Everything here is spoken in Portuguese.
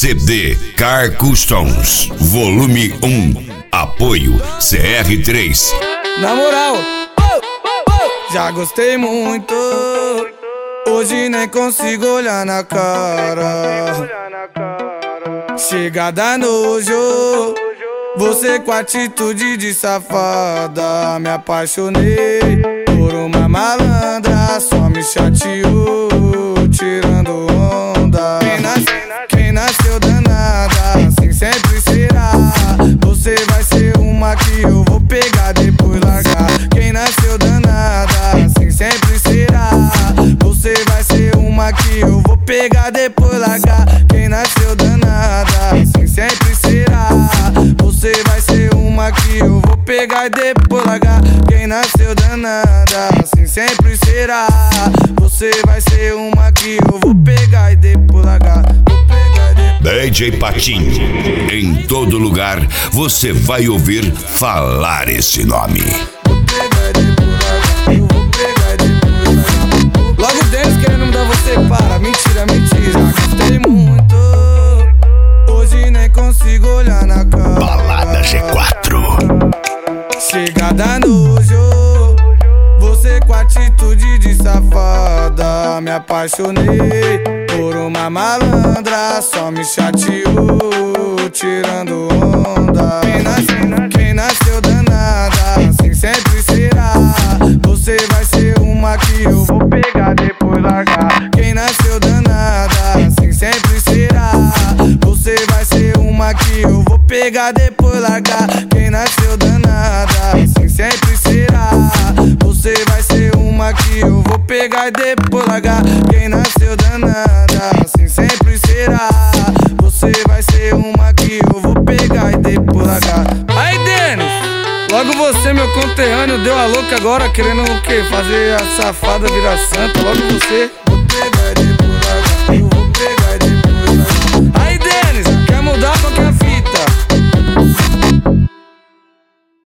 CD Car Customs, volume 1. Apoio CR3. Na moral, já gostei muito. Hoje nem consigo olhar na cara. Chega da nojo, você com atitude de safada. Me apaixonei por uma malandra, só me chateou, tirando onda. Quem nasceu danada, assim sempre será. Você vai ser uma que eu vou pegar, depois largar. Quem nasceu danada, assim sempre será. Você vai ser uma que eu vou pegar, depois largar. Quem nasceu danada, assim sempre será. Você vai ser uma que eu vou pegar e depois largar. Quem nasceu danada, assim sempre será. Você vai ser uma que eu vou pegar e depois largar. DJ Patinho, em todo lugar você vai ouvir falar esse nome. Logo Denis querendo mudar você para. Mentira, mentira, gostei muito. Hoje nem consigo olhar na cara. Balada G4. Chega da nojo, você com atitude de safada. Me apaixonei por uma malandra, só me chateou, tirando onda. Quem nasceu danada, assim sempre será. Você vai ser uma que eu vou pegar, depois largar. Quem nasceu danada, assim sempre será. Você vai ser uma que eu vou pegar, depois largar. Quem nasceu danada, assim sempre será. Você vai ser uma que eu vou pegar e depois largar. Quem nasceu danada, assim sempre será. Você vai ser uma que eu vou pegar e depois largar. Aí, Denis, logo você, meu conterrâneo, deu a louca agora, querendo o quê? Fazer a safada virar santa, logo você.